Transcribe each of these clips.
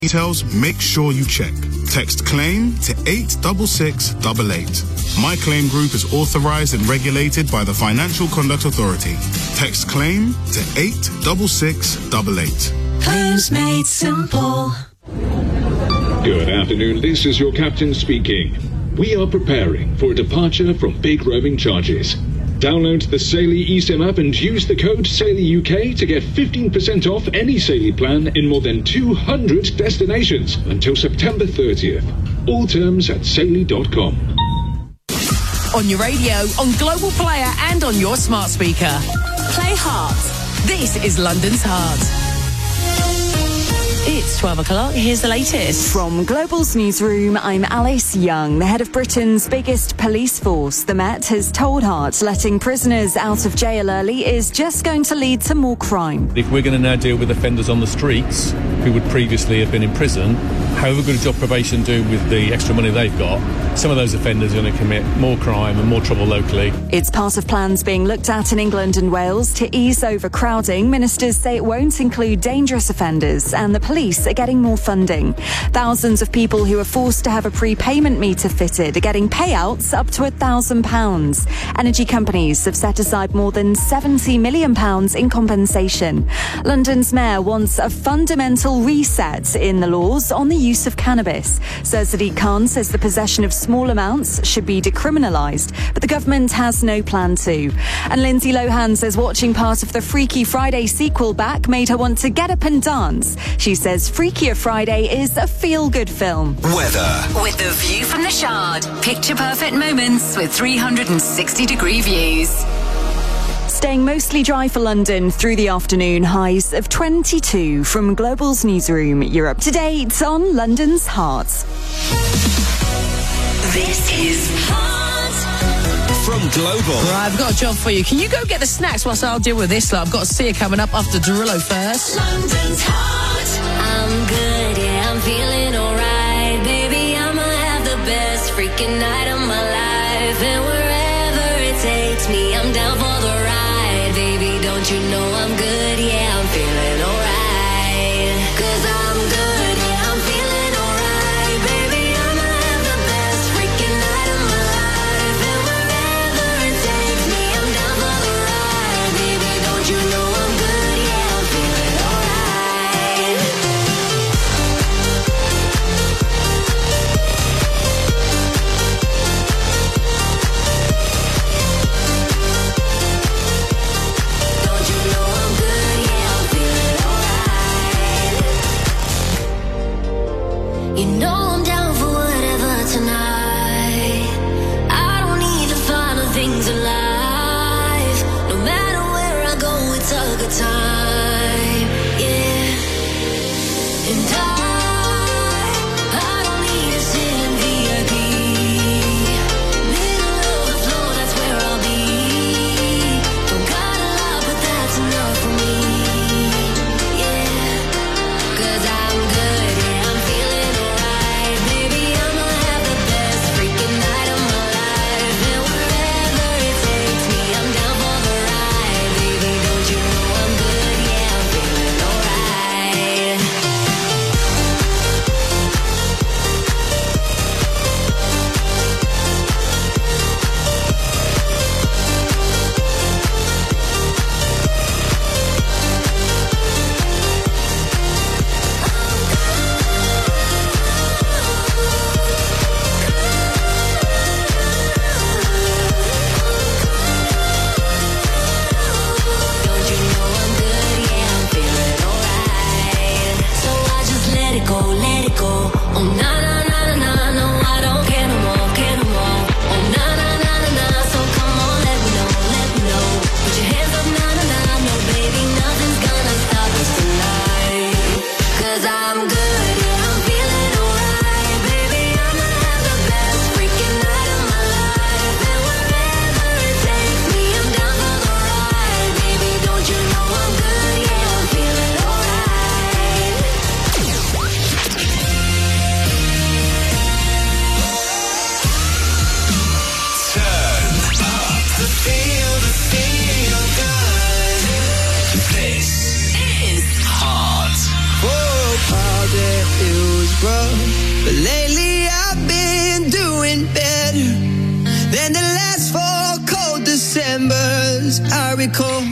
details, make sure you check. Text CLAIM to 86688. My Claim Group is authorized and regulated by the Financial Conduct Authority. Text CLAIM to 86688. Claims made simple. Good afternoon, this is your captain speaking. We are preparing for a departure from big roaming charges. Download the Saily eSIM app and use the code SAILYUK to get 15% off any Saily plan in more than 200 destinations until September 30th. All terms at saily.com. On your radio, on Global Player and on your smart speaker. Play Heart. This is London's Heart. It's 12 o'clock. Here's the latest. From Global's newsroom, I'm Alice Young. The head of Britain's biggest police force, the Met, has told Heart letting prisoners out of jail early is just going to lead to more crime. If we're going to now deal with offenders on the streets who would previously have been in prison, however good a job probation do with the extra money they've got, some of those offenders are going to commit more crime and more trouble locally. It's part of plans being looked at in England and Wales to ease overcrowding. Ministers say it won't include dangerous offenders, and the police are getting more funding. Thousands of people who are forced to have a prepayment meter fitted are getting payouts up to £1,000. Energy companies have set aside more than £70 million in compensation. London's mayor wants a fundamental reset in the laws on the use of cannabis. Sir Sadiq Khan says the possession of small amounts should be decriminalised, but the government has no plan to. And Lindsay Lohan says watching part of the Freaky Friday sequel back made her want to get up and dance. She says Freakier Friday is a feel-good film. Weather. With the view from the Shard. Picture perfect moments with 360-degree views. Staying mostly dry for London through the afternoon, highs of 22 from Global's newsroom. You're up to date on London's Heart. This is Heart. From Global. Right, I've got a job for you. Can you go get the snacks whilst I'll deal with this? I've got Sia coming up after Derulo first. London's Heart. I'm good, yeah, I'm feeling alright. Baby, I'ma have the best freaking night of my life. And wherever it takes me, I'm down for the ride. Baby, don't you know I'm good, yeah, I'm feeling alright. 'Cause I'm good, yeah, I'm feeling alright. Baby, I'ma have the best freaking night of my life. And wherever it takes me, I'm down for the ride. Baby, don't you know I'm good, yeah, I'm feeling alright. Don't you know I'm good, yeah, I'm feeling alright. You know I'm down for whatever tonight. I don't need the final things in life. No matter where I go, it's a good time, yeah. And I don't need to sit in VIP. Middle of the floor, that's where I'll be. Don't got a lot, but that's enough for me, yeah. 'Cause I'm good, yeah, I'm feeling alright. Baby, I'ma have the best freaking night of my life. And wherever it takes me, I'm down for the ride. Baby, don't you know I'm good, yeah, I'm feeling alright. Don't you know I'm good, yeah, I'm feeling alright. So I just let it go, let it go. Oh na na na na na, no, I don't care no more, care no more. Oh na na na na na, so come on, let me know, let me know. Put your hands up, na na na, no baby, nothing's gonna stop us tonight. 'Cause I'm good, yeah, I'm feeling alright. Baby, I'ma have the best freaking night of my life. And wherever it takes me, I'm down for the ride. Baby, don't you know I'm good, yeah, I'm feeling alright. Turn up the feel good. This is Heart. Oh, party scrub. But lately I've been doing better than the last 4 cold Decembers I recall.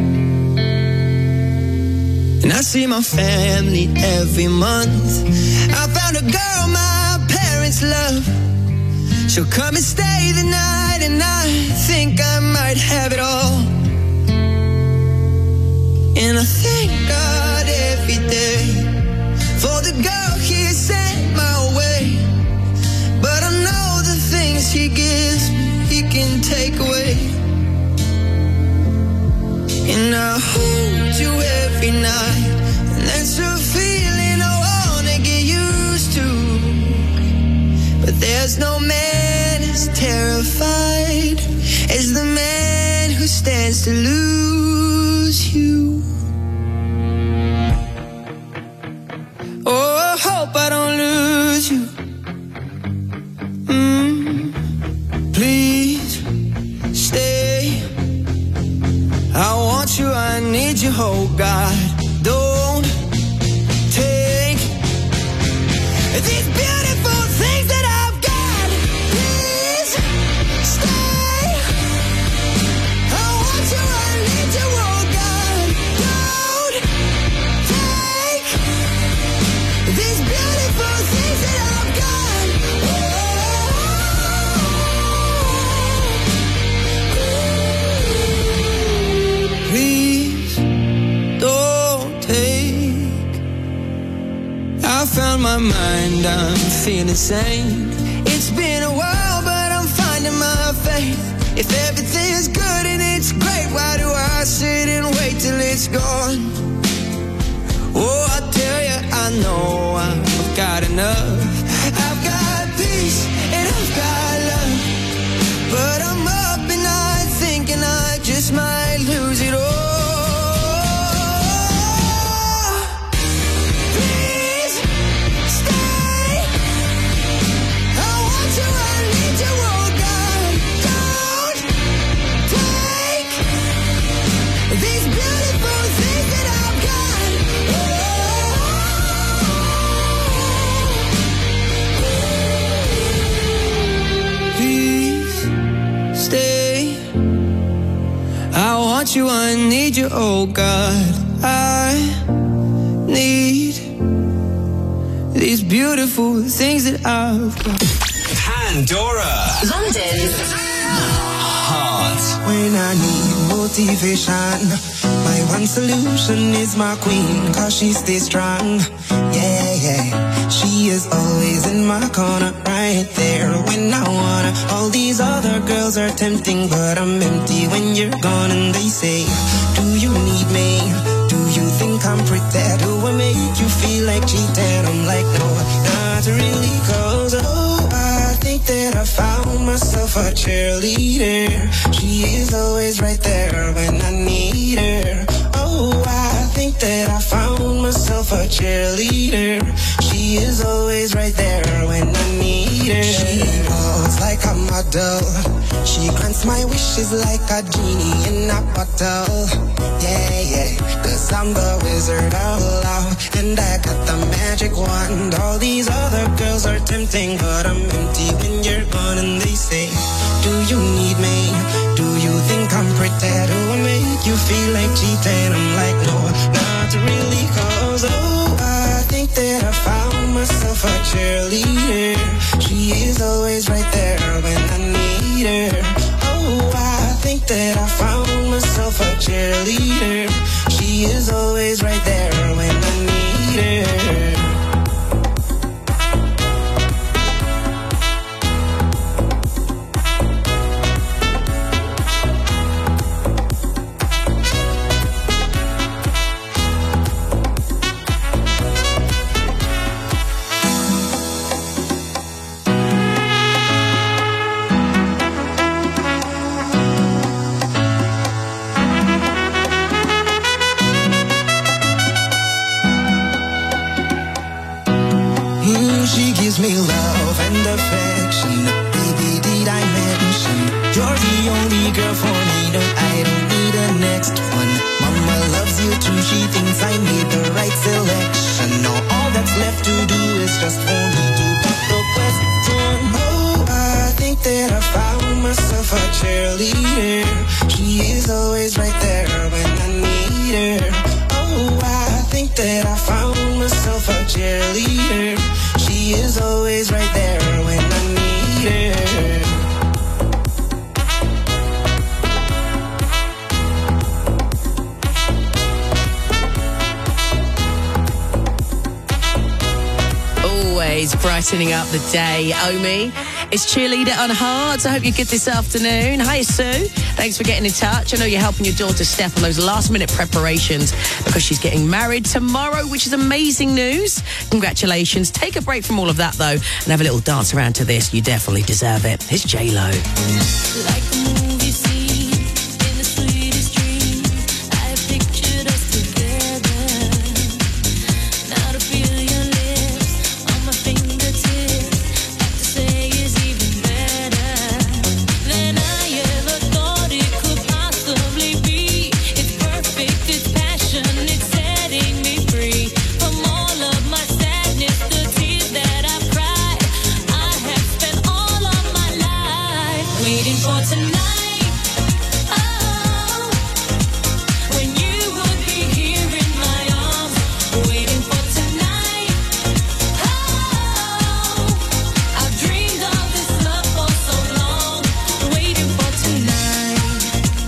And I see my family every month. I found a girl my parents love. She'll come and stay the night, and I think I might have it all. And I thank God every day for the girl He sent my way. But I know the things He gives me, He can take away. And I hold you every night, and that's a feeling I wanna get used to. But there's no man as terrified as the man who stands to lose you. Oh, I hope I don't lose you. Please stay. I want you, I need you, oh God. Don't take these beautiful things that I've got. Please stay. I want you, I need you, oh God. Don't take these beautiful things that I've got. Please don't take. I found my mind, I'm feeling sane. It's been a while, but I'm finding my faith. If everything's good and it's great, why do I sit and wait till it's gone? Oh, I tell you, I know I've got enough. I've got peace and I've got love. But I'm up and night thinking I just might lose it all. Please stay. I want you, I need you, oh God. Don't take these beautiful things that I've got. Please stay. I want you, I need you, oh God. I need these beautiful things that I've got. Pandora. London's Heart. When I need motivation, my one solution is my queen, cause she stays strong. Yeah, yeah. She is always in my corner, right there when I wanna. All these other girls are tempting, but I'm empty when you're gone. And they say, do you need me? Do you think I'm pretty? Do I make you feel like cheating? I'm like, no, not really, cause oh, I think that I found myself a cheerleader. She is always right there when I need her. Oh, I think that I found myself a cheerleader. She is always right there when I need her. She walks like a model. She grants my wishes like a genie in a bottle. Yeah, yeah, cause I'm the wizard of love, and I got the magic wand. All these other girls are tempting, but I'm empty when you're gone. And they say, do you need me? Do you think I'm pretty? Do I make you feel like cheating? I'm like, no, not really, cause oh, I think that I found myself a cheerleader. She is always right there when I need her. Oh, I think that I found myself a cheerleader. She is always right there when I need her. She gives me love and affection. Baby, did I mention you're the only girl for me? No, I don't need a next one. Mama loves you too. She thinks I made the right selection. Now all that's left to do it's just for me to put the question. Oh, I think that I found myself a cheerleader. She is always right there when I need her. Oh, I think that I found myself a cheerleader. She is always right there when I need her. Always brightening up the day. Omi, it's Cheerleader on Hearts. I hope you're good this afternoon. Hi, Sue. Thanks for getting in touch. I know you're helping your daughter Steph on those last-minute preparations because she's getting married tomorrow, which is amazing news. Congratulations. Take a break from all of that, though, and have a little dance around to this. You definitely deserve it. It's J-Lo. Like a movie scene in the sweetest dream, I pictured us together. Now to feel your lips on my fingertips, have to say is even better than I ever thought it could possibly be. It's perfect, it's passion, it's setting me free from all of my sadness, the tears that I've cried. I have spent all of my life waiting for tonight. Oh, when you would be here in my arms, waiting for tonight. Oh, I've dreamed of this love for so long, waiting for tonight.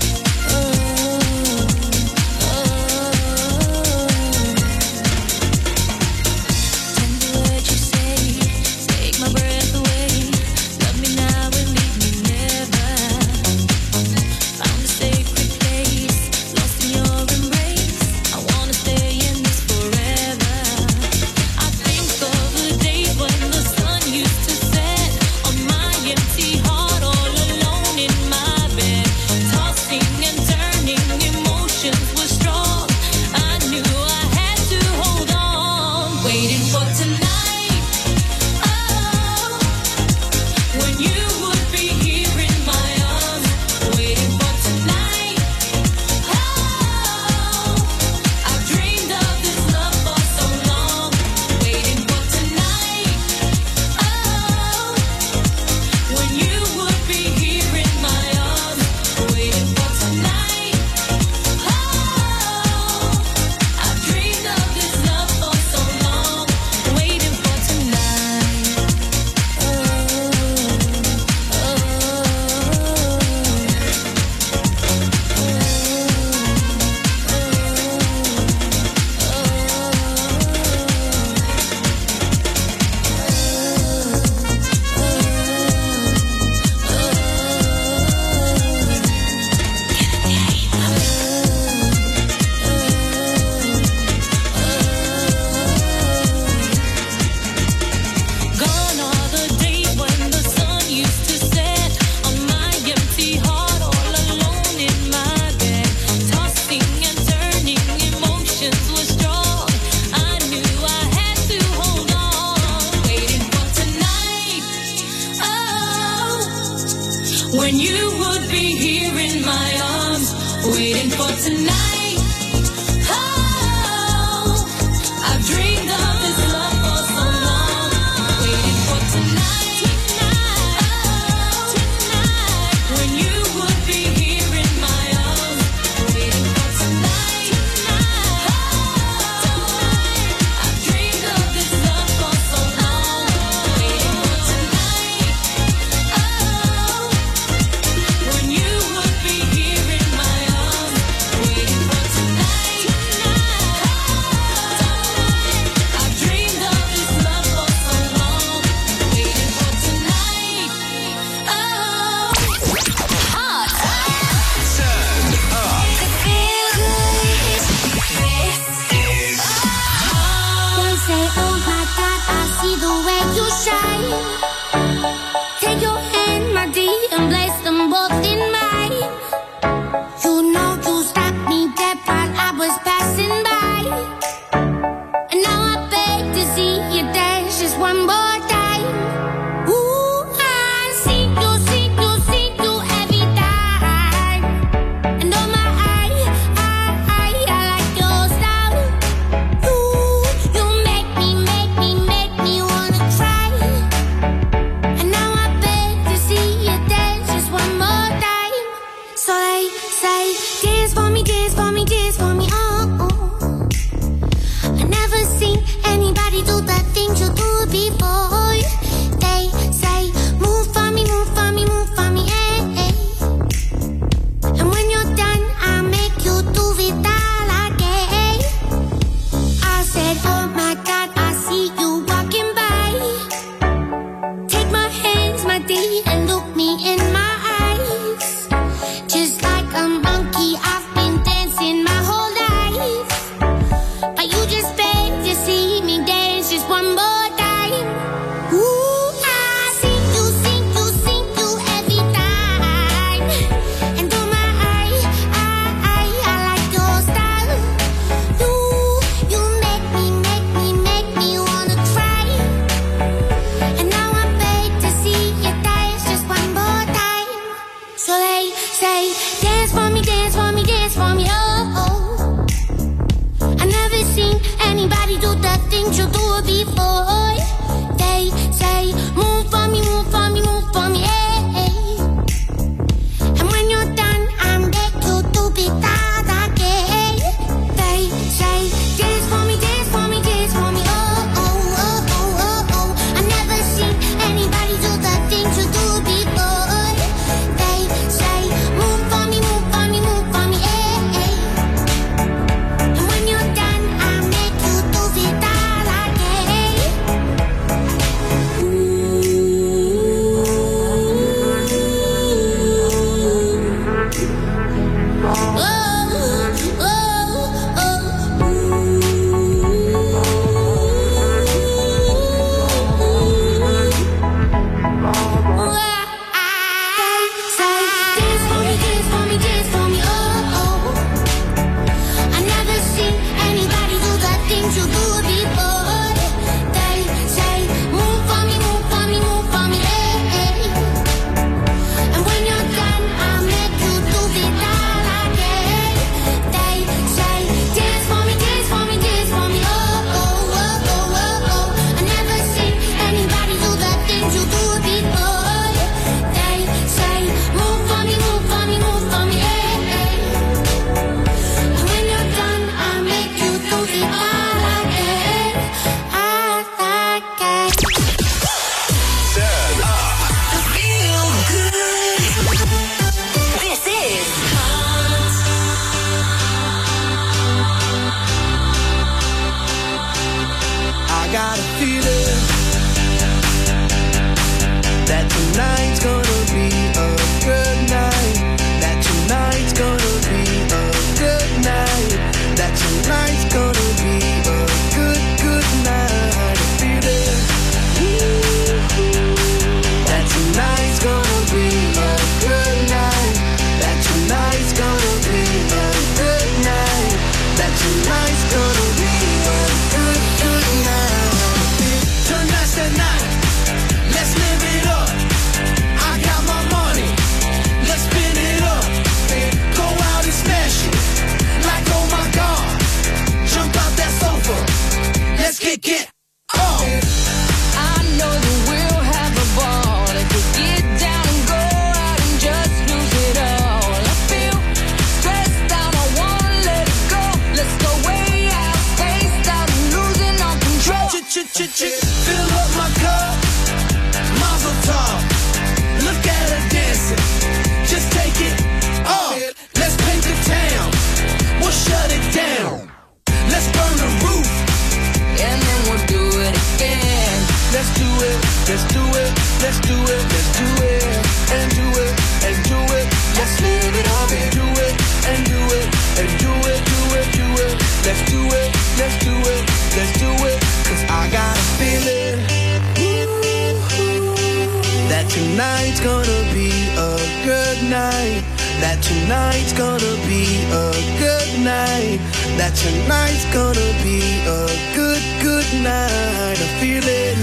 Tender words you say, take my breath away. Love me now and leave me never. Found a sacred place, lost in your embrace. I wanna stay in this forever. I think of the days when the sun used to set on my empty heart, all alone in my bed, tossing and turning, emotions were strong. I knew I had to hold on, waiting for tonight. Oh, when you would be here in my arms, waiting for tonight. Oh, I've dreamed of this love for so long, waiting for tonight. Oh, when you would be here in my arms, waiting for tonight. Oh, I've dreamed of this love for so long, waiting for tonight. Gone are the days when the sun used to set on my empty heart, all alone in my bed, tossing and turning, emotions were strong. I knew I had to hold on, waiting for tonight. Oh, when you would be here in my arms, waiting for tonight. Oh, I've dreamed of this love for so long, waiting for tonight. Oh, when you would be here in my arms, waiting for tonight. Oh, I've dreamed of this love for so long, waiting for tonight. Oh, when you would be here in my arms, waiting for tonight. I've dreamed of this love for so long, waiting for tonight. Oh, They say, oh my God, I see the way you shine. Take your hand, my dear, and place them both in mine. You know you stopped me dead while I was passing by. And now I beg to see you dance just one more time. Ooh, I see you every time. And oh my, I like your style. You make me let's do it, let's do it, let's do it, and do it, and do it. Let's live it up and do it, and do it, and do it, do it, do it. Let's do it, let's do it, let's do it. 'Cause I got a feeling that tonight's gonna be a good night. That tonight's gonna be a good night. That tonight's gonna be a good, good night. A feeling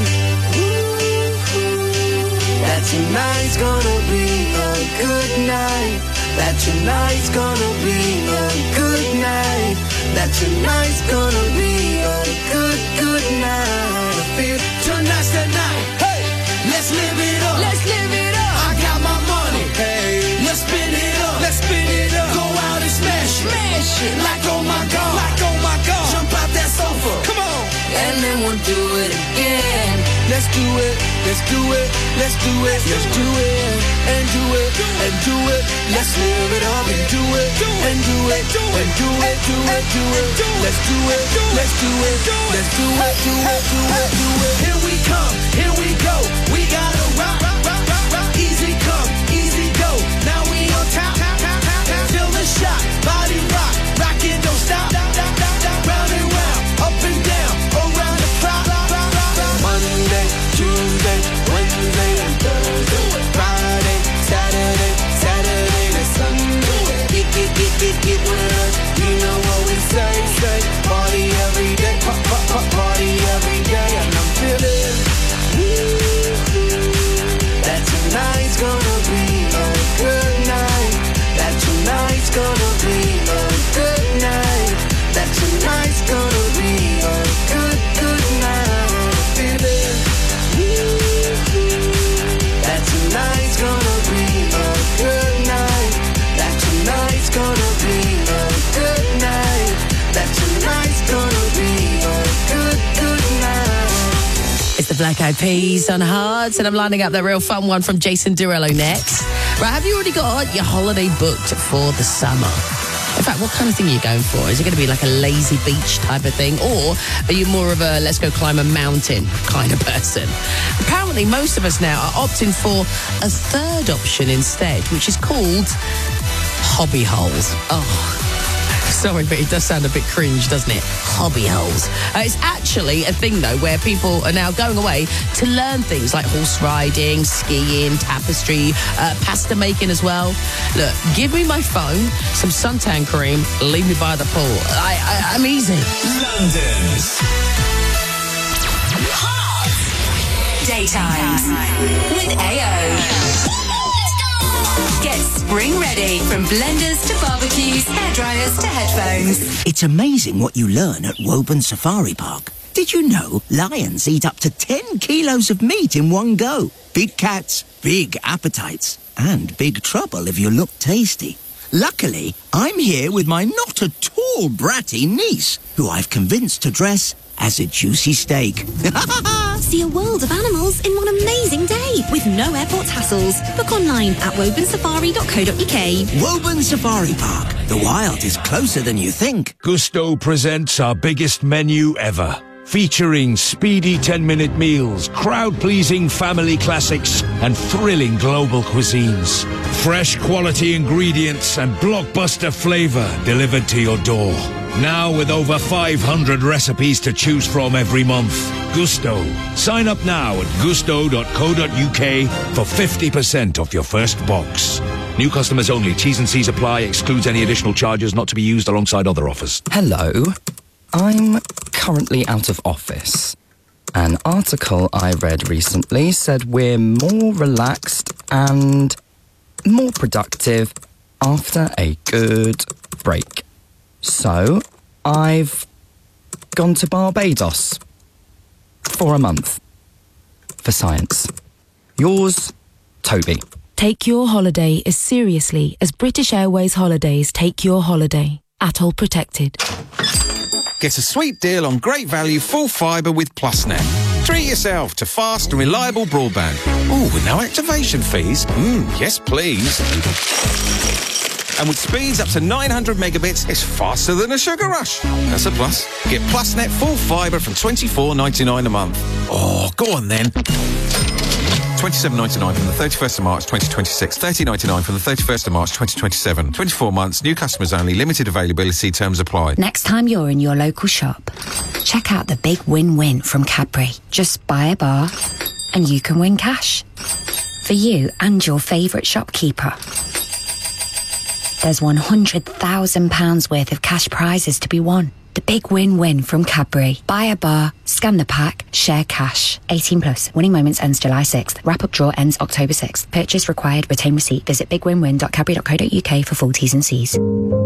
that tonight's gonna be a good night. That tonight's gonna be a good night. That tonight's gonna be a good, good night. I feel tonight's the night. Hey, let's live it up. Let's live it up. I got my money. Hey, let's spin it up. Let's spin it up. Go out and smash it. Smash it. Like oh my God. Like oh my God. Jump out that sofa. Come on. And then we'll do it again. Let's do it. Let's do it. Let's do it. Let's do it. And do it. And do it. Let's live it up and do it. And do it. And do it. Do it. Do it. Let's do it. Let's do it. Let's do it. Do it. Do it. Do it. Here we come. Here we go. We gotta rock. Easy come. Easy go. Now we on top. Feel the shot. Body rock. Rock it. Don't stop. Round and round. Up and down. Around the clock. Monday, Tuesday, Wednesday, and Thursday. Friday, Saturday, Saturday to Sunday. Get with us. You know what we say. Party every day. Party every day. And I'm feeling that tonight's gonna be a good night. That tonight's gonna be a good night. That tonight's gonna be a good, good night. Feeling that tonight's gonna be a good night. That tonight's gonna be a good night. That tonight's gonna be a good, good night. It's the Black Eyed Peas on Hearts, and I'm lining up that real fun one from Jason Derulo next. Right, have you already got your holiday booked for the summer? In fact, what kind of thing are you going for? Is it going to be like a lazy beach type of thing? Or are you more of a let's go climb a mountain kind of person? Apparently, most of us now are opting for a third option instead, which is called hobby holes. Oh, sorry, but it does sound a bit cringe, doesn't it? Hobby holes. It's actually a thing, though, where people are now going away to learn things like horse riding, skiing, tapestry, pasta making as well. Look, give me my phone, some suntan cream, leave me by the pool. I'm easy. London's Daytimes with AO. Get spring ready from blenders to barbecues, hairdryers to headphones. It's amazing what you learn at Woburn Safari Park. Did you know lions eat up to 10 kilos of meat in one go? Big cats, big appetites, and big trouble if you look tasty. Luckily, I'm here with my not at all bratty niece, who I've convinced to dress as a juicy steak. See a world of animals in one amazing day with no airport hassles. Book online at woburnsafari.co.uk. Woburn Safari Park. The wild is closer than you think. Gusto presents our biggest menu ever. Featuring speedy 10-minute meals, crowd-pleasing family classics, and thrilling global cuisines. Fresh quality ingredients and blockbuster flavor delivered to your door. Now with over 500 recipes to choose from every month. Gusto. Sign up now at gusto.co.uk for 50% off your first box. New customers only. T's and C's apply. Excludes any additional charges not to be used alongside other offers. Hello. I'm currently out of office. An article I read recently said we're more relaxed and more productive after a good break. So, I've gone to Barbados for a month for science. Yours, Toby. Take your holiday as seriously as British Airways Holidays take your holiday. Atoll protected. Get a sweet deal on great value full fibre with PlusNet. Treat yourself to fast and reliable broadband. Ooh, with no activation fees? Yes, please. And with speeds up to 900 megabits, it's faster than a sugar rush. That's a plus. Get PlusNet full fibre from $24.99 a month. Oh, go on then. $27.99 from the 31st of March 2026, $30.99 from the 31st of March 2027. 24 months, new customers only, limited availability, terms apply. Next time you're in your local shop, check out the big win-win from Cadbury. Just buy a bar and you can win cash. For you and your favourite shopkeeper. There's £100,000 worth of cash prizes to be won. The big win-win from Cadbury. Buy a bar, scan the pack, share cash. 18 plus. Winning moments ends July 6th. Wrap-up draw ends October 6th. Purchase required. Retain receipt. Visit bigwinwin.cadbury.co.uk for full T's and C's.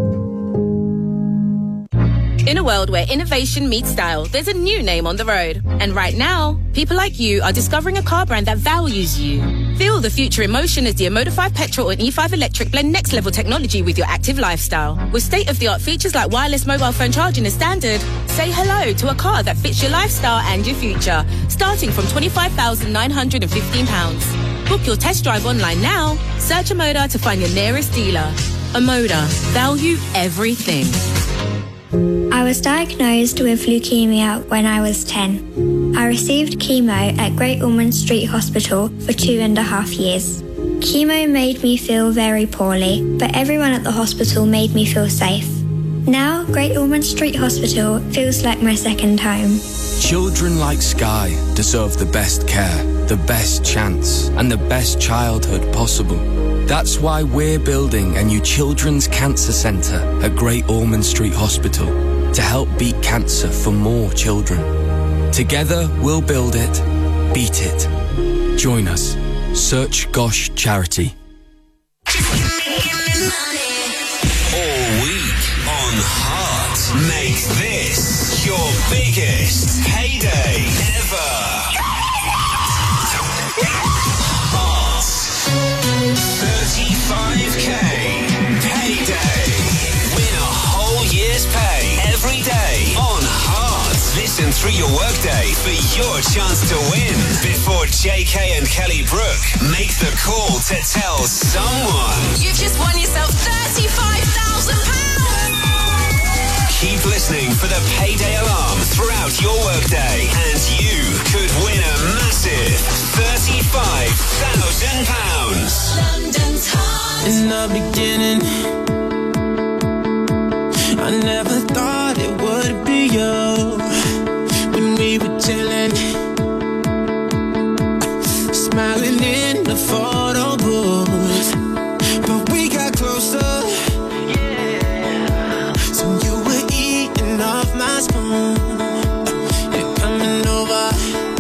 In a world where innovation meets style, there's a new name on the road. And right now, people like you are discovering a car brand that values you. Feel the future in motion as the Omoda 5 Petrol and E5 Electric blend next level technology with your active lifestyle. With state-of-the-art features like wireless mobile phone charging as standard, say hello to a car that fits your lifestyle and your future, starting from £25,915. Book your test drive online now. Search Omoda to find your nearest dealer. Omoda. Value everything. I was diagnosed with leukemia when I was 10. I received chemo at Great Ormond Street Hospital for 2.5 years. Chemo made me feel very poorly, but everyone at the hospital made me feel safe. Now, Great Ormond Street Hospital feels like my second home. Children like Sky deserve the best care, the best chance, and the best childhood possible. That's why we're building a new children's cancer centre at Great Ormond Street Hospital to help beat cancer for more children. Together, we'll build it, beat it. Join us. Search Gosh Charity. All week on Heart. Make this your biggest payday ever. Heart. 35K payday. Win a whole year's pay every day on Heart. Listen through your workday for your chance to win. Before JK and Kelly Brook make the call to tell someone. You've just won yourself £35,000. Keep listening for the payday alarm throughout your workday and you could win a massive £35,000. London's Heart. In the beginning, I never thought it would be you. When we were chilling, smiling in the photo booth, but we got closer. So you were eating off my spoon, you're coming over,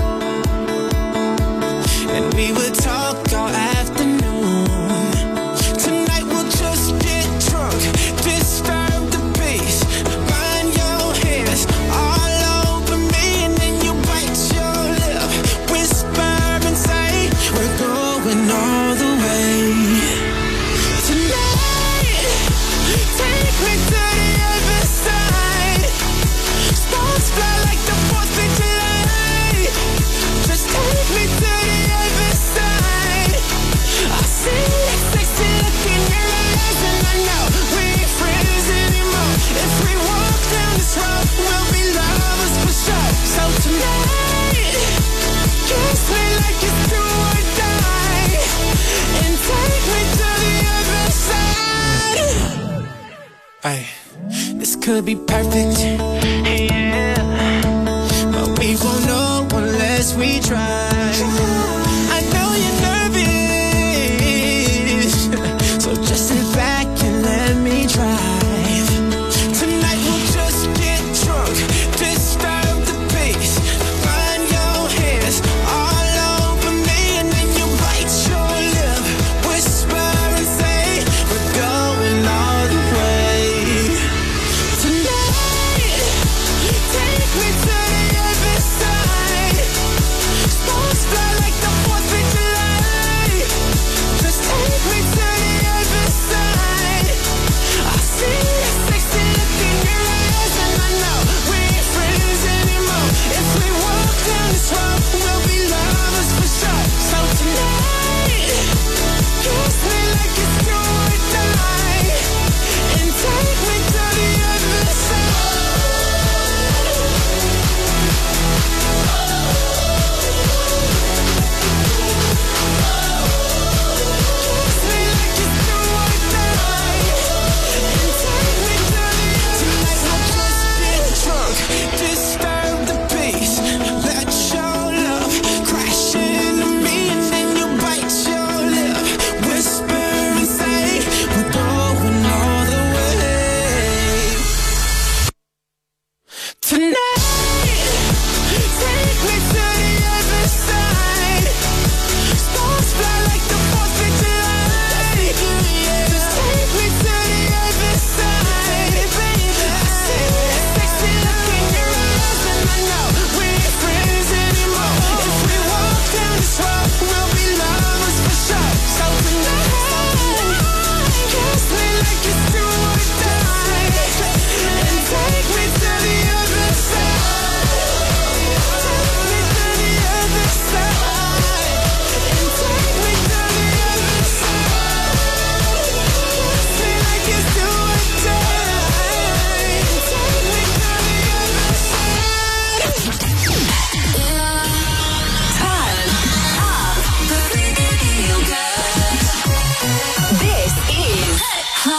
and we would talk all afternoon. Tonight we'll just get drunk, disturb the peace, burn your hands all over me, and then you bite your lip, whisper and say we're going all the way. Tonight, take me to the other side. Stars fly like the 4th of July. Just take me to the other side. I see that sexy look in your eyes, and I know we ain't friends anymore. If we walk down this road, we'll be lovers for sure. So tonight, kiss me like it's do or die, and take me to the other side. Hey, this could be perfect, yeah, but we won't know unless we try. I know you're nervous, so just sit back and let me drive. Tonight we'll just get drunk, disturb the peace, burn your hands all over me, and then you bite your lip, whisper and say we're going all the way. Tonight, take me to the other side. Stars fly like the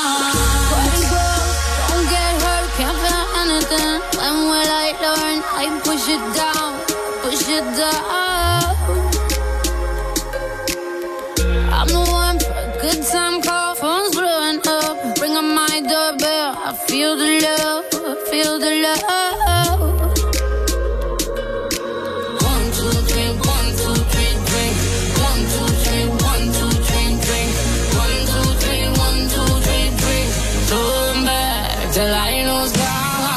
Don't get hurt, can't feel anything. When will I learn? I push it down, push it down. I'm the one for a good time call. Phone's blowing up. Ring on my doorbell. I feel the love, I feel the love. 1, 2, 3, 1, 2, 3, drink. 1, 2, 3, 1, 2, 3, drink. 1, 2, 3, 1, 2, 3, drink. Turn back till I lose God.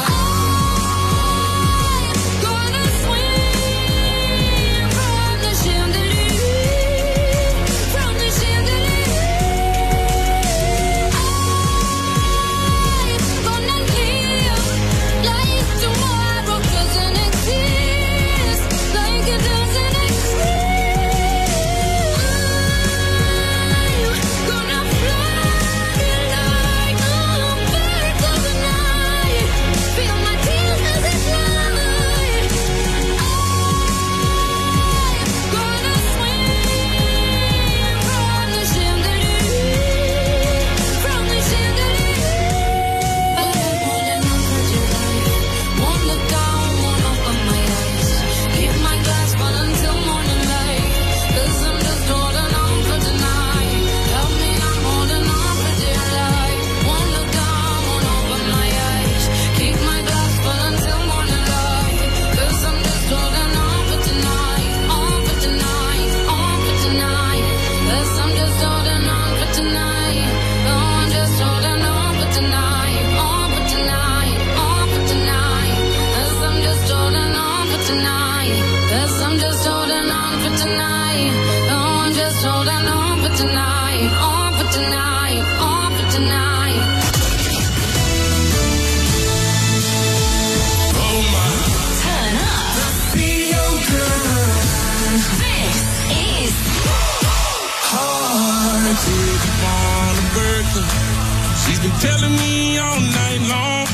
She's been telling me all night long.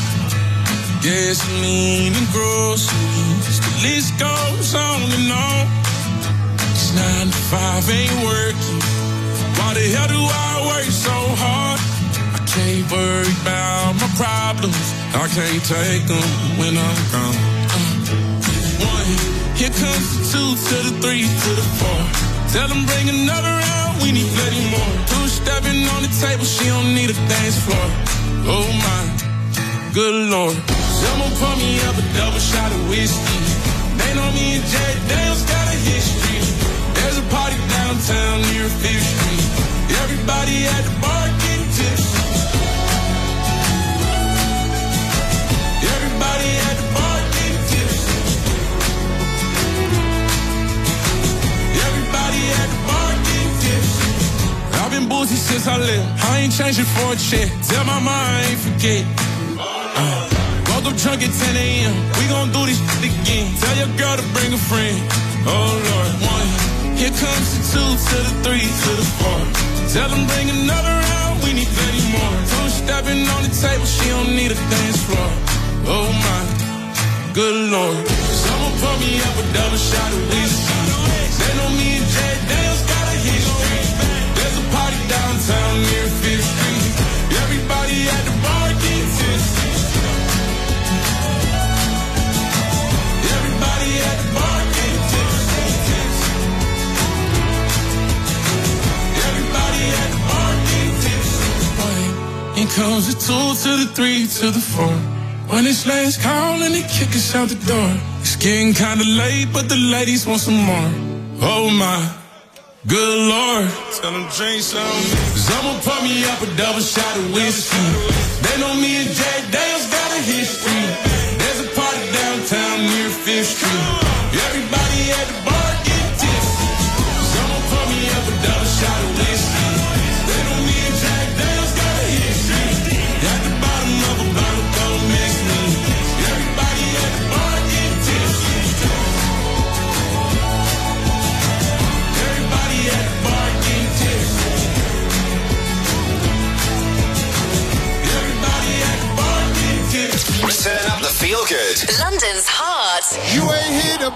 Gasoline and groceries, the list goes on and on. 'Cause 9 to 5 ain't working. Why the hell do I work so hard? I can't worry about my problems. I can't take them when I'm gone. 1, here comes the 2 to the 3 to the 4. Tell them bring another round, we need plenty more. 2 stepping on the table, she don't need a dance floor. Oh my, good Lord. Someone pour me up a double shot of whiskey. They know me and Jay Dale's got a history. There's a party downtown near 5th Street. Everybody at the bar getting tipsy. Everybody at the bar getting tipsy. Everybody at the bar getting tipsy. I've been boozy since I left. I ain't changing for a check. Tell my mom I ain't forget. Woke up drunk at 10 a.m. We gon' do this shit again. Tell your girl to bring a friend. Oh Lord. 1, here comes the 2 to the 3 to the 4. Tell them bring another round, we need plenty more. 2 stepping on the table, she don't need a dance floor. Oh my, good Lord. Someone pour me up a double shot of whiskey. They know me and Jay Dale's got a history. There's a party downtown near 5th Street. Everybody at the bar gets tipsy. Everybody at the bar gets tipsy. Everybody at the bar gets tipsy. Here comes the 2 to the 3 to the 4. When it's last call and they kick us out the door. It's getting kinda late, but the ladies want some more. Oh my, good Lord. Tell them drink some. Someone pour me up a double shot of whiskey. They know me and Jay Dale's got a history. There's a party downtown near 5th Street. Everybody at the bar get tipsy. Someone pour me up a double shot of whiskey. They know me and Jay Dale's got a history. At the bottom of a bottle, don't mix me. Everybody at the bar get tipsy. Everybody at the bar get tipsy. Everybody at the bar get tipsy. Turn up the feel good. London's heart. You ain't here to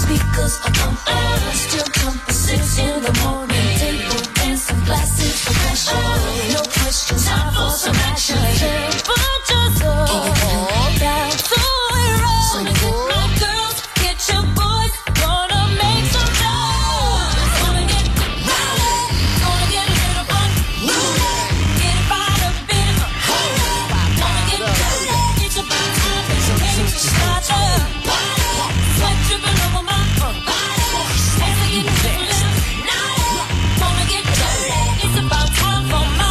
speakers are pumping. Still jumping 6 in the morning. Table dancing, glasses for passion. No questions, time for some action. But just all down to it all. So my girls, get your boys, gonna make some noise. Gonna get rowdy, gonna get a little fun. Get fired up in the hole. Gonna get dirty, it's about time. It's ready to start up. Sweat dripping over my body. As I get nervous, gonna get dirty. It's about time for my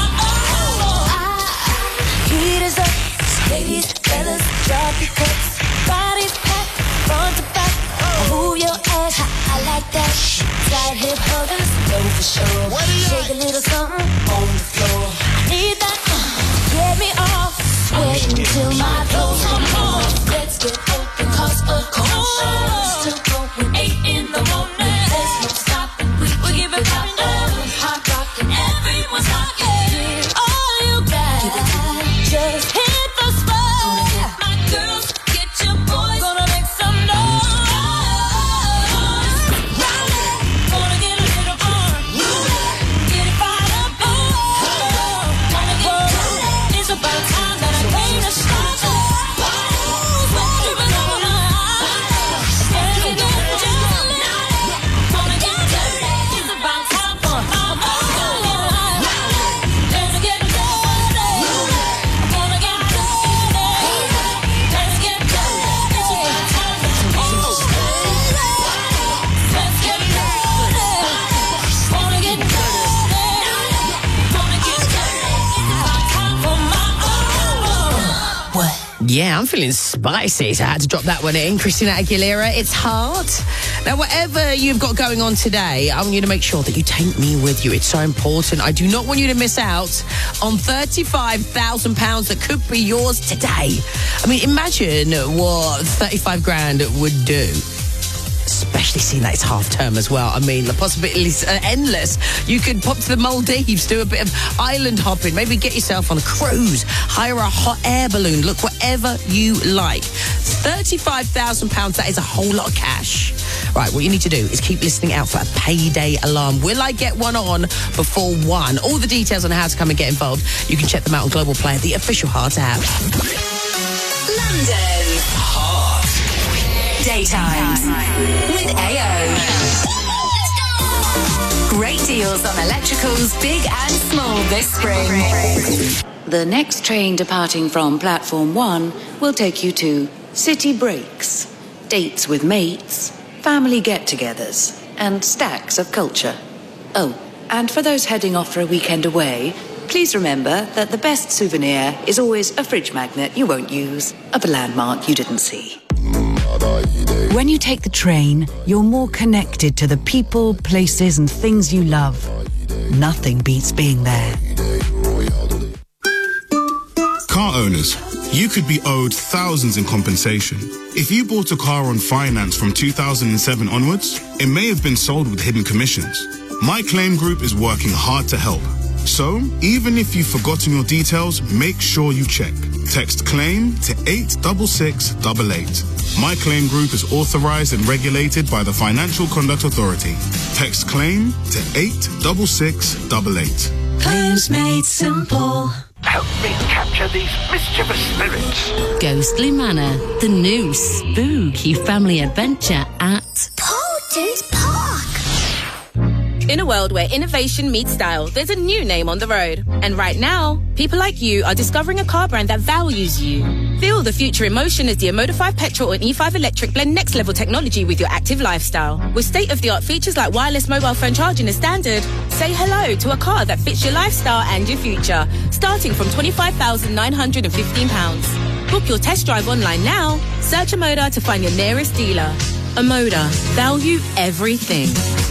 heat is up, ladies, fellas, drop your cups. Bodies packed, front to back. Move your ass, I like that. Side hip huggers, go for sure. Shake a little something on the floor. I need that, get me off. Sweating till my clothes come off. Let's get open, cause of course. Still going 8 in the morning. There's no stopping, we give it hot hot rockin', everyone's rockin'. All you got, just hit the spot. My girls, get your boys, gonna make some noise. Gonna get a little fun. Get it fired up. Gonna get dirty. It's about time that I came to start. Sweat dripping over my eyes. Gonna get jelly. Gonna get dirty. It's about time for my boys. Let's get dirty. Gonna get dirty. Let's get dirty. It's about time for my boys. Let's get dirty. Gonna get dirty. Gonna get dirty. It's about time for my boys. What? Yeah, I'm feeling spicy, so I had to drop that one in. Christina Aguilera, It's Hard. Now, whatever you've got going on today, I want you to make sure that you take me with you. It's so important. I do not want you to miss out on £35,000 that could be yours today. I mean, imagine what 35 grand would do. Especially seeing that it's half term as well. I mean, the possibilities are endless. You could pop to the Maldives, do a bit of island hopping, maybe get yourself on a cruise, hire a hot air balloon, look, whatever you like. £35,000, that is a whole lot of cash. Right, what you need to do is keep listening out for a payday alarm. Will I get one on before 1? All the details on how to come and get involved, you can check them out on Global Player, the official Heart app. London's Heart. Daytimes with AO. Great deals on electricals, big and small this spring. The next train departing from Platform 1 will take you to city breaks, dates with mates, family get-togethers, and stacks of culture. Oh, and for those heading off for a weekend away, please remember that the best souvenir is always a fridge magnet you won't use of a landmark you didn't see. When you take the train, you're more connected to the people, places, and things you love. Nothing beats being there. Car owners, you could be owed thousands in compensation. If you bought a car on finance from 2007 onwards, it may have been sold with hidden commissions. My Claim Group is working hard to help. So, even if you've forgotten your details, make sure you check. Text CLAIM to 86688. My Claim Group is authorized and regulated by the Financial Conduct Authority. Text CLAIM to 86688. Claims made simple. Help me capture these mischievous spirits. Ghostly Manor, the new spooky family adventure at Porter's Park. In a world where innovation meets style, there's a new name on the road. And right now, people like you are discovering a car brand that values you. Feel the future in motion as the Emoda5 petrol and E5 electric blend next level technology with your active lifestyle. With state-of-the-art features like wireless mobile phone charging as standard, say hello to a car that fits your lifestyle and your future, starting from £25,915. Book your test drive online now. Search Emoda to find your nearest dealer. Emoda, value everything.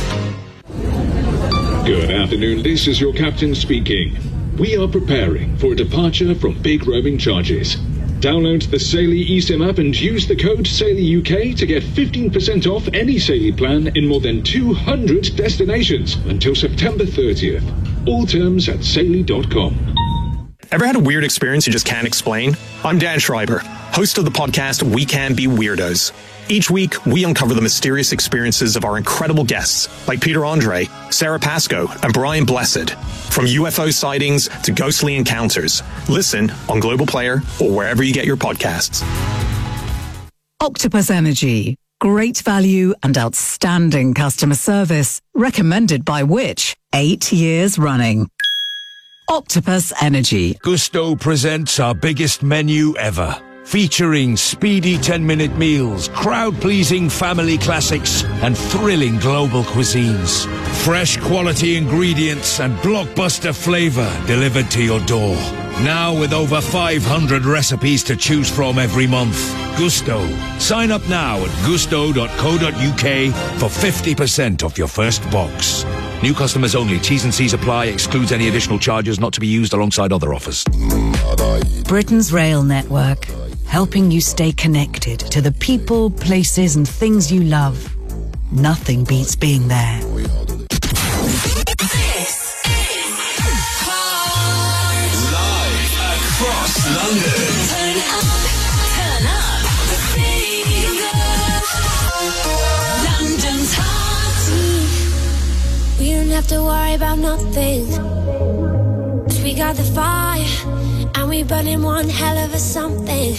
Good afternoon, this is your captain speaking. We are preparing for a departure from big roaming charges. Download the Saily eSIM app and use the code SAILYUK to get 15% off any Saily plan in more than 200 destinations until September 30th. All terms at Saily.com. Ever had a weird experience you just can't explain? I'm Dan Schreiber. host of the podcast We Can Be Weirdos. Each week, we uncover the mysterious experiences of our incredible guests, like Peter Andre, Sarah Pascoe, and Brian Blessed. From UFO sightings to ghostly encounters. Listen on Global Player or wherever you get your podcasts. Octopus Energy. Great value and outstanding customer service. Recommended by Which? 8 years running. Octopus Energy. Gusto presents our biggest menu ever. Featuring speedy 10-minute meals, crowd-pleasing family classics, and thrilling global cuisines. Fresh quality ingredients and blockbuster flavor delivered to your door. Now with over 500 recipes to choose from every month. Gusto. Sign up now at gusto.co.uk for 50% off your first box. New customers only. T's and C's apply. Excludes any additional charges not to be used alongside other offers. Britain's Rail Network. Helping you stay connected to the people, places and things you love. Nothing beats being there. Across London. Turn up the London's hot. We don't have to worry about nothing. 'Cause we got the fire, and we burning one hell of a something.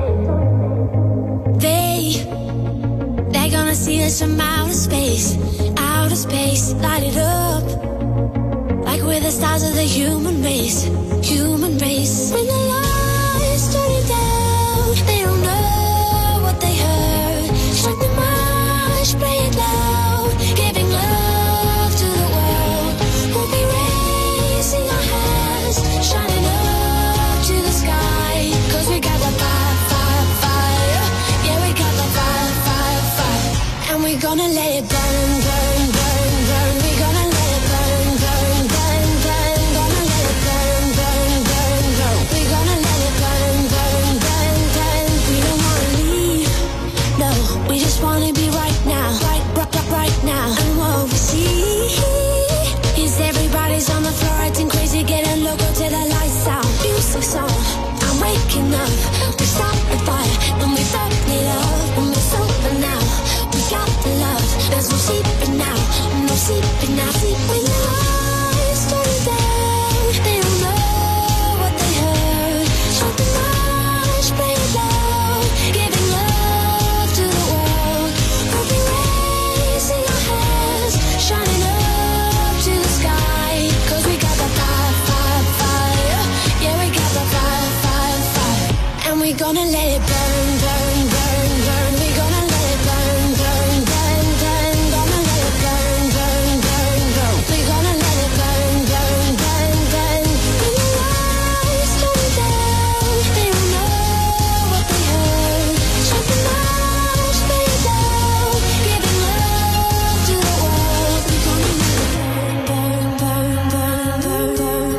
They're gonna see us from outer space, light it up. Like we're the stars of the human race. When the lights turn it down, they don't know what they heard. Strike the march, play it loud, giving love to the world. We'll be raising our hands, shining up to the sky. 'Cause we got the fire, fire, fire. Yeah, we got the fire, fire, fire. And we're gonna let it burn, burn, burn, burn. We're gonna let it burn, burn, burn, burn. Gonna let it burn, burn, burn, burn. We're gonna let it burn, burn, burn, burn. We don't wanna leave, no. We just wanna be right now, right now. And what we see is everybody's on the floor acting crazy, getting loco till the lights out. Music's on, I'm waking up. We start the fire, and we burn it up. And we're sober now, we got the love. There's no sleeping now, no sleeping now. Sleep when the lights turn down, they don't know what they heard. Shut the march, play it loud, giving love to the world. We'll be raising our hands, shining up to the sky. 'Cause we got the fire, fire, fire. Yeah, we got the fire, fire, fire. And we're gonna let it burn, burn, burn, burn. We're gonna let it burn, burn, burn, burn. Gonna let it burn, burn, burn, burn. We're gonna let it burn, burn, burn, burn. When the lights turn down, they don't know what they heard. Shut the march, play it loud, giving love to the world. We're gonna let it burn, burn, burn, burn, burn,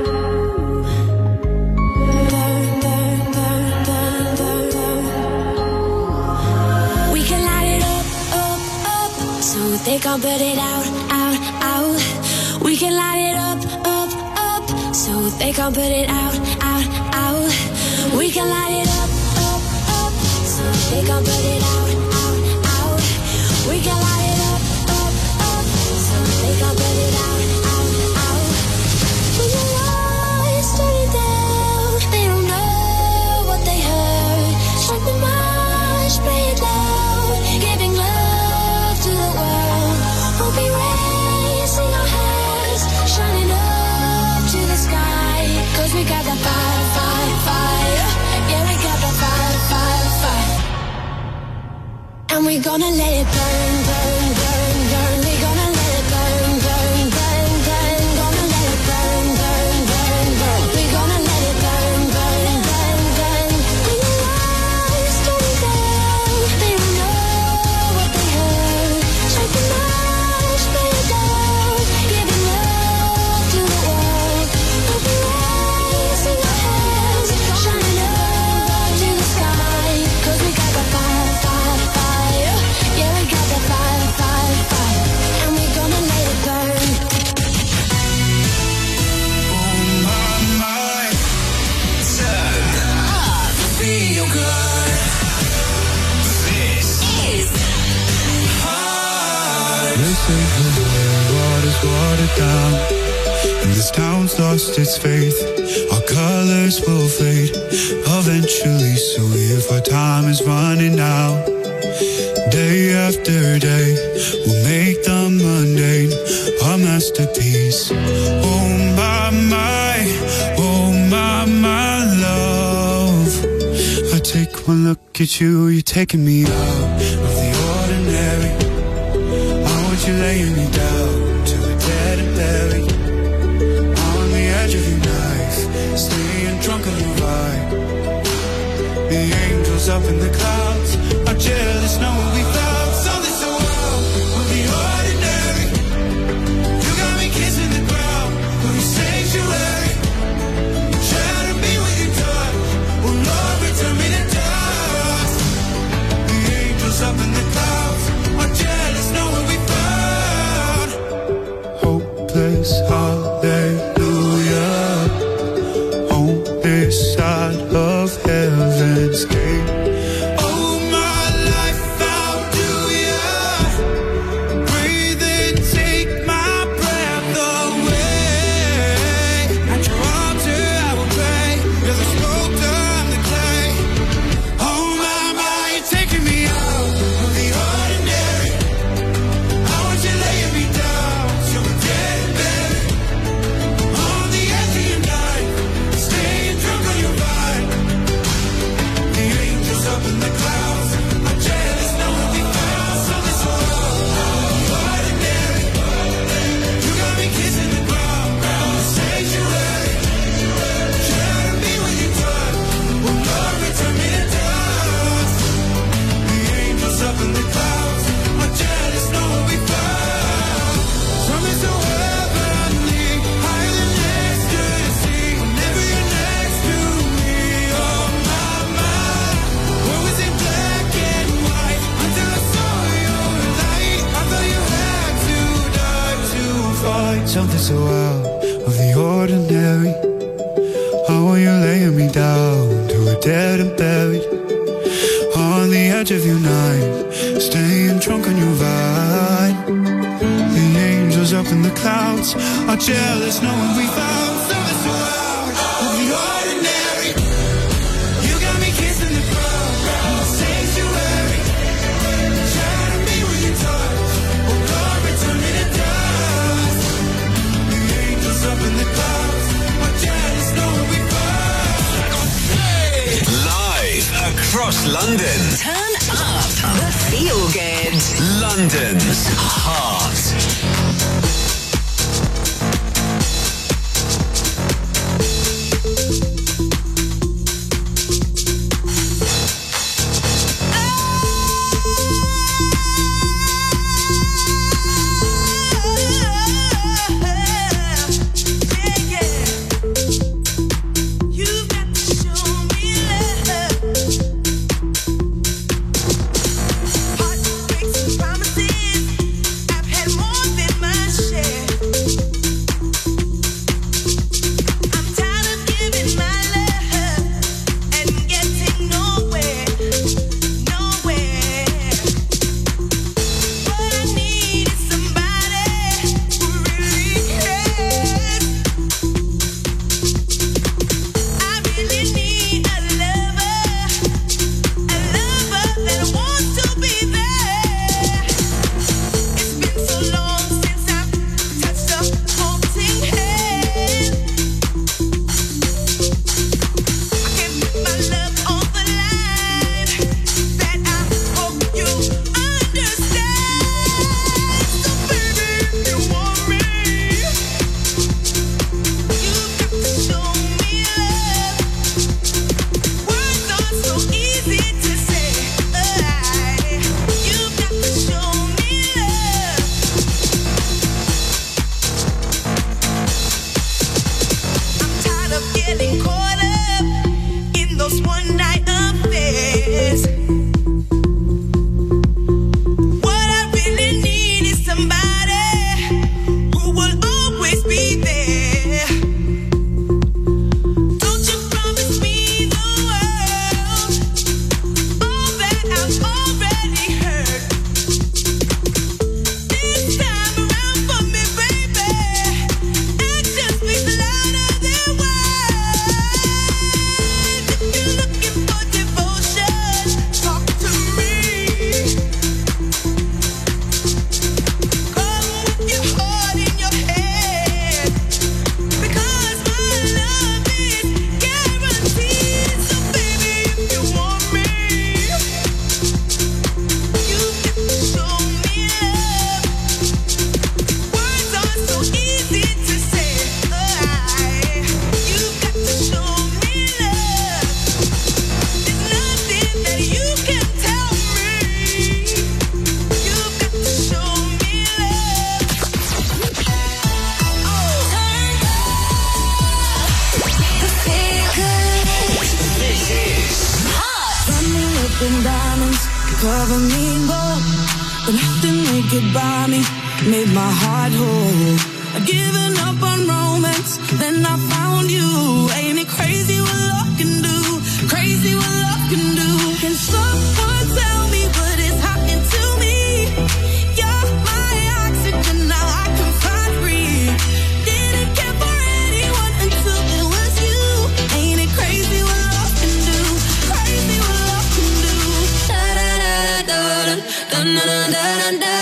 burn. We can light it up, up, up, so they can't put it out, out, out. We can light it up, up, up, so they can't put it out, out, out. We can light it up, up, up, so they can't put it out, out, out. We can light it up, up, up, so they can't put it out, out, out. When the lights turn it down, they don't know what they heard. Strike the march, play it loud, giving love to the world. We'll be raising our hands, shining up to the sky. 'Cause we got the fire, fire, fire. Yeah, we got the fire, fire, fire. And we're gonna let it burn, burn, burn, burn. We're gonna let it burn, burn, burn, burn. Gonna let it burn, burn, burn, burn. We're gonna let it burn, burn, burn, burn. When the lights turn down, they don't know what they heard. Strike the march, play it loud, giving love to the world. We'll be raising our hands, shining up to the sky. 'Cause we got the fire, fire, fire. Yeah, we got the fire. They say the water's watered down, and this town's lost its faith. Our colors will fade eventually, so if our time is running out, day after day, we'll make the mundane our masterpiece. Oh my, love. I take one look at you, you're taking me out of the ordinary. You're laying me down to a dead and buried on the edge of your knife, staying drunk on your ride. The angels up in the clouds are jealous knowing we found something so wild of the ordinary. You got me kissing the ground of your sanctuary, trying to be with your touch. Oh Lord, return me to dust. The angels up in the clouds are jealous knowing we found hopeless, hallelujah, on this side of heaven's gate. Oh, my life, how do you breathe and take my breath away? At your altar I will pray, as I sculptor I'm the clay. Oh my, you're taking me out of the ordinary. I want you laying me down to a dead and buried on the edge of your night, staying drunk on your vine. The angels up in the clouds are jealous knowing we found something so ordinary. You got me kissing the ground on the sanctuary, trying to be with your touch. Oh Lord, return me to dust. The angels up in the clouds are jealous knowing we found something so heavenly, higher than ecstasy. Whenever you're next to me, oh my, what was in black and white until I saw your light. I thought you had to die to fight something so out of the ordinary. How are you laying me down to a dead and buried on the edge of your night, staying drunk on your vine. The angels up in the clouds are jealous knowing we found something so out of the ordinary. You got me kissing the ground on the sanctuary, trying to be with your touch. Oh God, return me to dust. The angels up in the clouds are jealous knowing we found. Live across London. Turn up the feel good. London's Heart. Heartbreaks and promises, I've had more than my share. up in diamonds, cover me in gold, but nothing they could buy me made my heart whole. I'd given up on romance, then I found you. Ain't it crazy what love can do? Crazy what love can do. Can someone tell me what is happening to me? You're my oxygen, now I can find breathe. Didn't care for anyone until it was you. Ain't it crazy what love can do? Crazy what love can do. Da da da da da da da da da.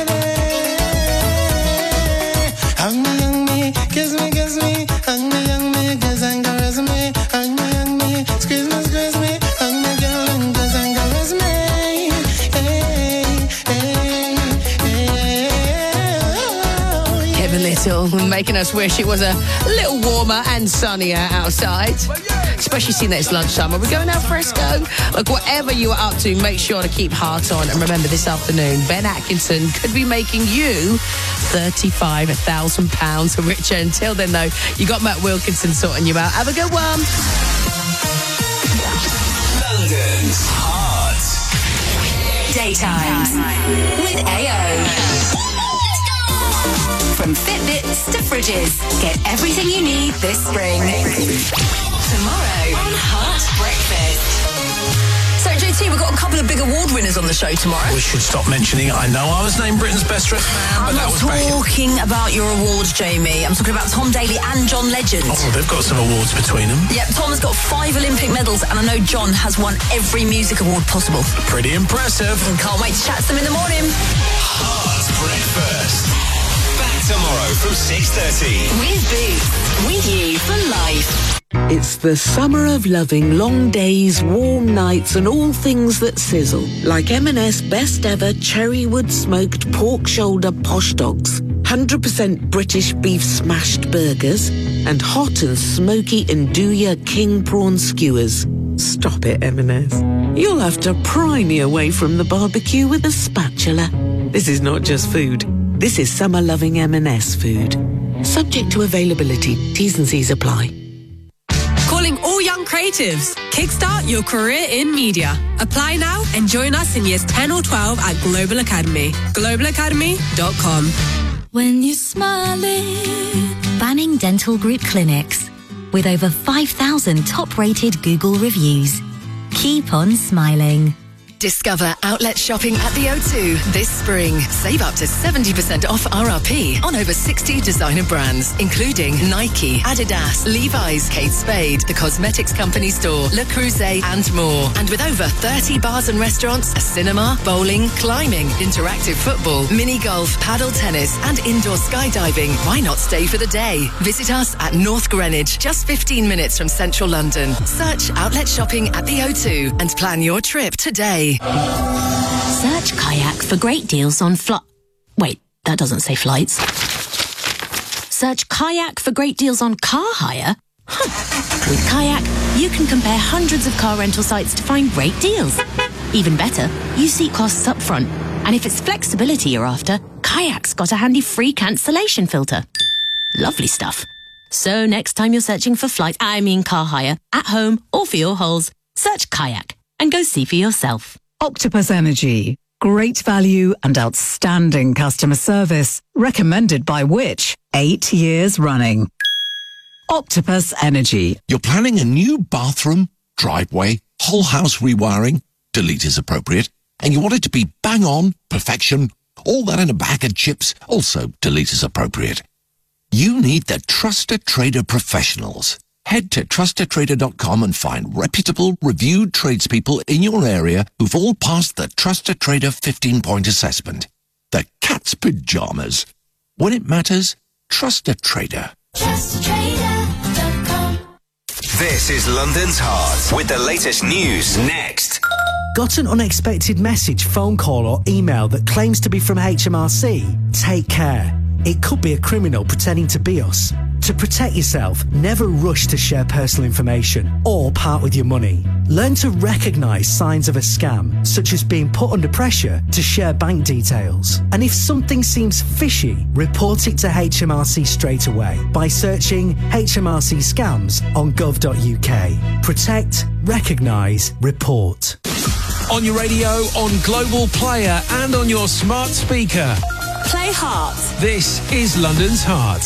Kiss me, hug me, young making us wish it was a little warmer and sunnier outside. Especially seeing that it's lunchtime. Are we going al fresco? Look, whatever you are up to, make sure to keep heart on. And remember, this afternoon, Ben Atkinson could be making you £35,000 richer. Until then, though, you got Matt Wilkinson sorting you out. Have a good one. London's Heart. Daytimes with AO. From Fitbits to fridges, get everything you need this spring. Tomorrow on Heart Breakfast. So, JT, we've got a couple of big award winners on the show tomorrow. We should stop mentioning it. I know I was named Britain's best dressed man, but that was back in... I'm not talking about your awards, Jamie. I'm talking about Tom Daley and John Legend. Oh, they've got some awards between them. Yep, Tom has got 5 Olympic medals, and I know John has won every music award possible. Pretty impressive. And can't wait to chat to them in the morning. Heart Breakfast. Back tomorrow from 6:30. With Boots. With you for life. It's the summer of loving long days, warm nights and all things that sizzle. Like M&S best ever cherrywood smoked pork shoulder posh dogs, 100% British beef smashed burgers and hot and smoky Nduja king prawn skewers. Stop it, M&S. You'll have to pry me away from the barbecue with a spatula. This is not just food. This is summer loving M&S food. Subject to availability. T's and C's apply. Calling all young creatives. Kickstart your career in media. Apply now and join us in years 10 or 12 at Global Academy. globalacademy.com. When you're smiling. Banning Dental Group clinics with over 5,000 top-rated Google reviews. Keep on smiling. Discover outlet shopping at the O2 this spring. Save up to 70% off RRP on over 60 designer brands, including Nike, Adidas, Levi's, Kate Spade, The Cosmetics Company Store, Le Creuset, and more. And with over 30 bars and restaurants, a cinema, bowling, climbing, interactive football, mini golf, paddle tennis, and indoor skydiving, why not stay for the day? Visit us at North Greenwich, just 15 minutes from central London. Search outlet shopping at the O2 and plan your trip today. Search Kayak for great deals on Wait, that doesn't say flights. Search Kayak for great deals on car hire? With Kayak, you can compare hundreds of car rental sites to find great deals. Even better, you see costs up front. And if it's flexibility you're after, Kayak's got a handy free cancellation filter. Lovely stuff. So next time you're searching for car hire, at home or for your holes, search Kayak and go see for yourself. Octopus Energy. Great value and outstanding customer service. Recommended by Which? 8 years running. Octopus Energy. You're planning a new bathroom, driveway, whole house rewiring, delete is appropriate, and you want it to be bang on, perfection, all that in a bag of chips, also delete is appropriate. You need the Trusted Trader professionals. Head to trustedtrader.com and find reputable, reviewed tradespeople in your area who've all passed the Trusted Trader 15-point assessment. The cat's pajamas. When it matters, trust a trader. TrustedTrader.com. This is London's Heart with the latest news next. Got an unexpected message, phone call or email that claims to be from HMRC? Take care. It could be a criminal pretending to be us. To protect yourself, never rush to share personal information or part with your money. Learn to recognise signs of a scam, such as being put under pressure to share bank details. And if something seems fishy, report it to HMRC straight away by searching HMRC scams on gov.uk. Protect, recognise, report. On your radio, on Global Player and on your smart speaker. Play Heart. This is London's Heart.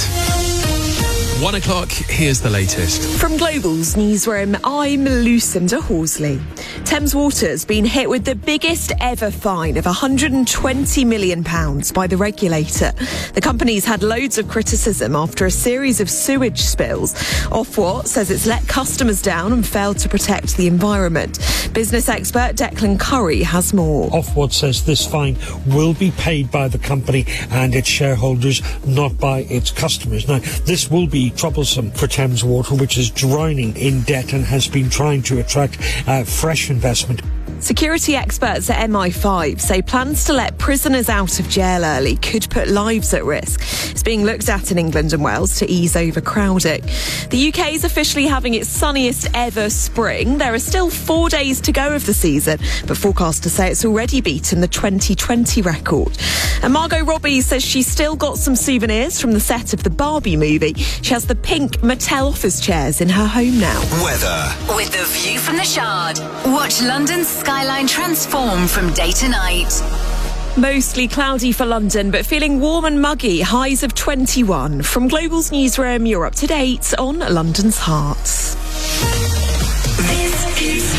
1 o'clock, here's the latest. From Global's newsroom, I'm Lucinda Horsley. Thames Water's been hit with the biggest ever fine of £120 million by the regulator. The company's had loads of criticism after a series of sewage spills. Ofwat says it's let customers down and failed to protect the environment. Business expert Declan Curry has more. Ofwat says this fine will be paid by the company and its shareholders, not by its customers. Now, this will be troublesome for Thames Water, which is drowning in debt and has been trying to attract fresh investment. Security experts at MI5 say plans to let prisoners out of jail early could put lives at risk. It's being looked at in England and Wales to ease overcrowding. The UK is officially having its sunniest ever spring. There are still 4 days to go of the season, but forecasters say it's already beaten the 2020 record. And Margot Robbie says she's still got some souvenirs from the set of the Barbie movie. She has the pink Mattel office chairs in her home now. Weather. With the view from the Shard, watch London's skyline transform from day to night. Mostly cloudy for London, but feeling warm and muggy. Highs of 21. From Global's newsroom, you're up to date on London's Hearts. This is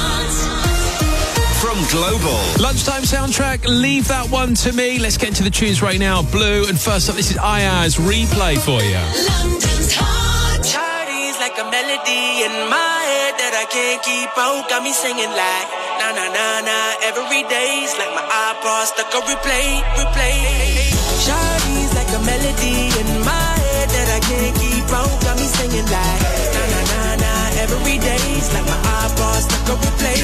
From Global. Lunchtime soundtrack, leave that one to me. Let's get into the tunes right now. Blue, and first up, this is Ayaz Replay for you. London's Heart. Charlie's like a melody in my head that I can't keep out. Got me singing like na na na na every day's like my iPod stuck on replay. Charlie's like a melody in my head that I can't keep out. Got me singing like na na na na every day's like my iPod stuck on replay.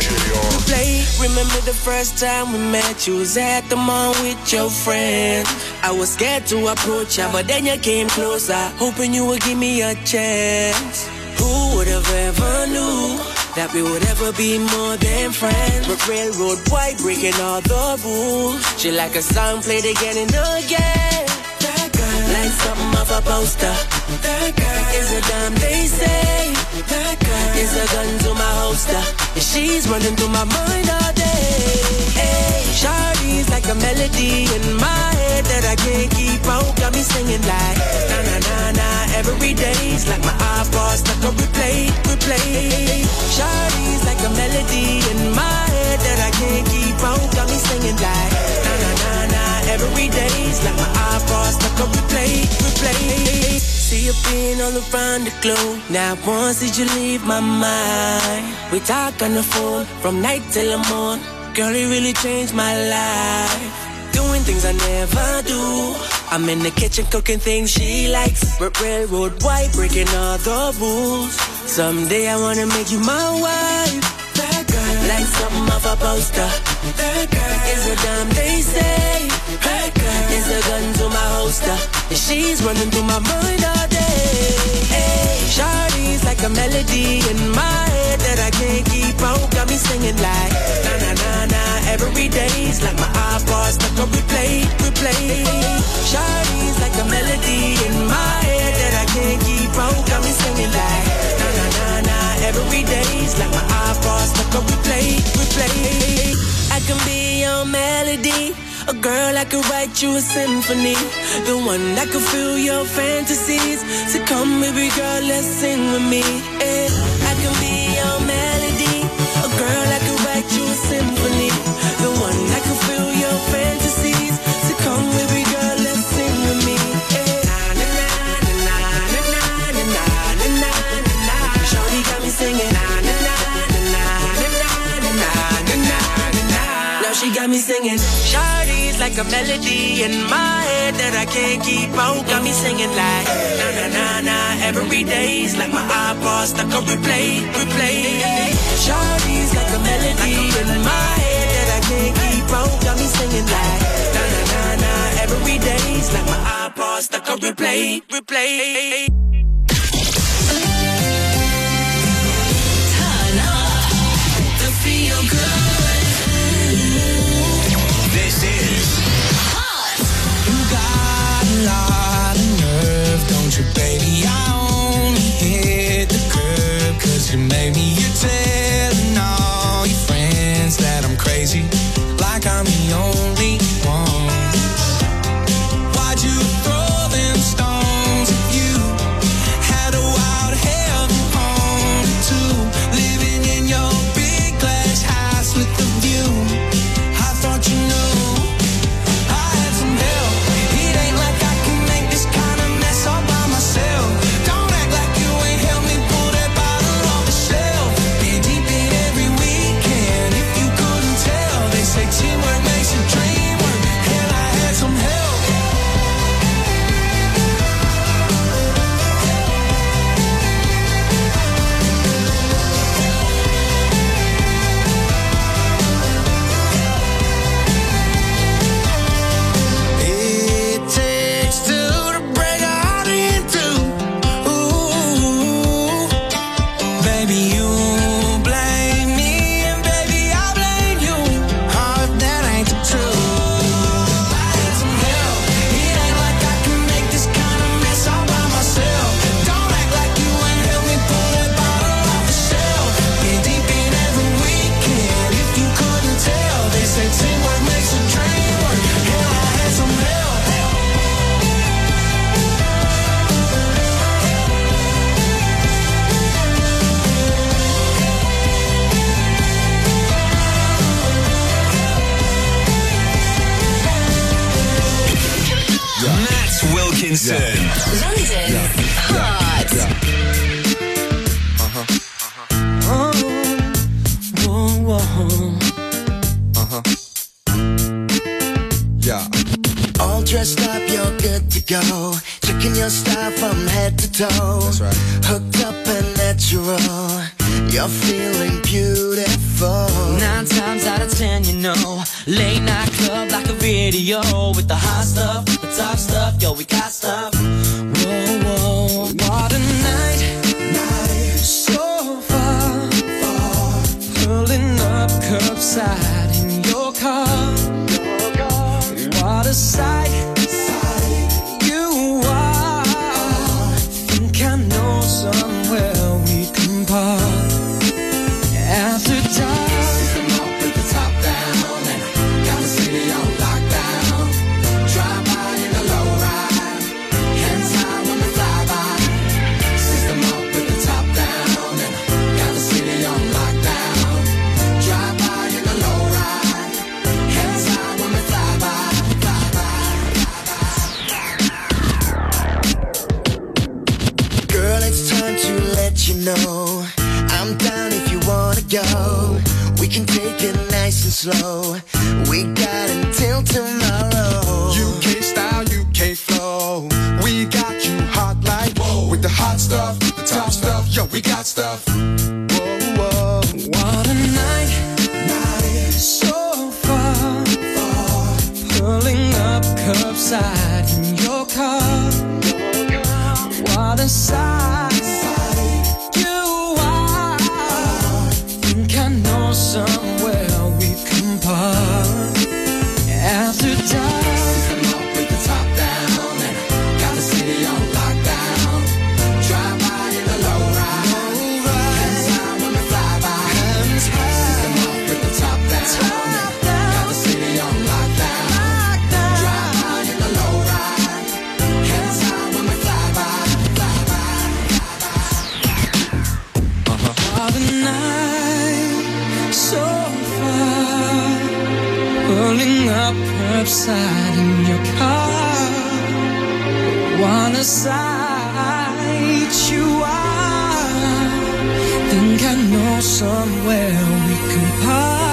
Remember the first time we met, you was at the mall with your friend. I was scared to approach ya, but then you came closer, hoping you would give me a chance. Who would have ever knew that we would ever be more than friends? But railroad boy breaking all the rules. She like a song played again and again. That girl, like something off a poster. That girl is a dime, they say. That girl is a gun to my holster. And she's running through my mind all day. Hey, Shawty's like a melody in my head that I can't keep out. Got me singing like na na na na every day's like my iPod stuck on replay. Shawty's like a melody in my head that I can't keep out. Got me singing like na na na na every day's like my iPod stuck on replay. See you being all around the globe. Now once did you leave my mind? We talk on the phone from night till the morning. Girl, it really changed my life. Doing things I never do. I'm in the kitchen cooking things she likes. Railroad white breaking all the rules. Someday I wanna make you my wife. That girl, like something off a poster. That girl is a dime, they say. That girl is a gun to my holster. And she's running through my mind all day. Hey, Shawty's like a melody in my head that I can't keep out. Got me singing like na na na na every day's like my iPod stuck on replay. Shawty's like a melody in my head that I can't keep out. Got me singing like na na na na every day's like my iPod stuck on replay. I can be your melody. A girl, I could write you a symphony. The one that could fill your fantasies. So come, baby girl, let's sing with me. I can be your melody. A girl, I could write you a symphony. The one that could fill your fantasies. So come, baby girl, let's sing with me. Shawty got me singing. Now she got me singing. Shawty's like a melody in my head that I can't keep out. Got me singing like na na na na every day's like my iPod stuck on replay. Shawty's like a melody in my head that I can't keep out. Got me singing like na na na na every day's like my iPod stuck on replay. Turn up the feel good. This is You got a lot of nerve, don't you, baby? I only hit the curb 'cause you made me. You're telling all your friends that I'm crazy, like I'm the only one. Why'd you throw them stones if you had a wild heaven home too? Living in your big glass house with the view. I thought you knew I had some help. It ain't like I can make this kind of mess all by myself. Don't act like you ain't helped me pull that bottle off the shelf. Been Listen. London's Heart. Yeah. All dressed up, you're good to go. Checking your style from head to toe. That's right. Hooked up and natural. You're feeling beautiful. 9 times out of 10, you know. Late night club like a video. With the hot stuff, the top stuff. Yo, we got stuff. Whoa, whoa. What a night. So far. Pulling up curbside in your car. What a sight. You are. Think I know somewhere we can park. After dark. System up with the top down. And got the city on lockdown. Drive by in a low ride. Hands high when we fly by. System up with the top down. And got the city on lockdown. Drive by in a low ride. Hands high when we fly by. Girl, it's time to let you know I'm down if you wanna go. We can take it nice and slow. We got until tomorrow. UK style, UK flow. We got you hot like whoa. With the hot stuff, the top stuff. Yo, we got stuff. Whoa, whoa. What a night. So far. Pulling up curbside in your car. What a sight. You are. Think I know somewhere we can park. After dark. System up with the top down. And got the city on lockdown. Drive by in a low ride. Hands high when we fly by. System up with the top down. And got the city on lockdown. Drive by in a low ride. Hands high when we fly by. What a night. So far. Pulling up curbside in your car. What a sight you are. Think I know somewhere we can park.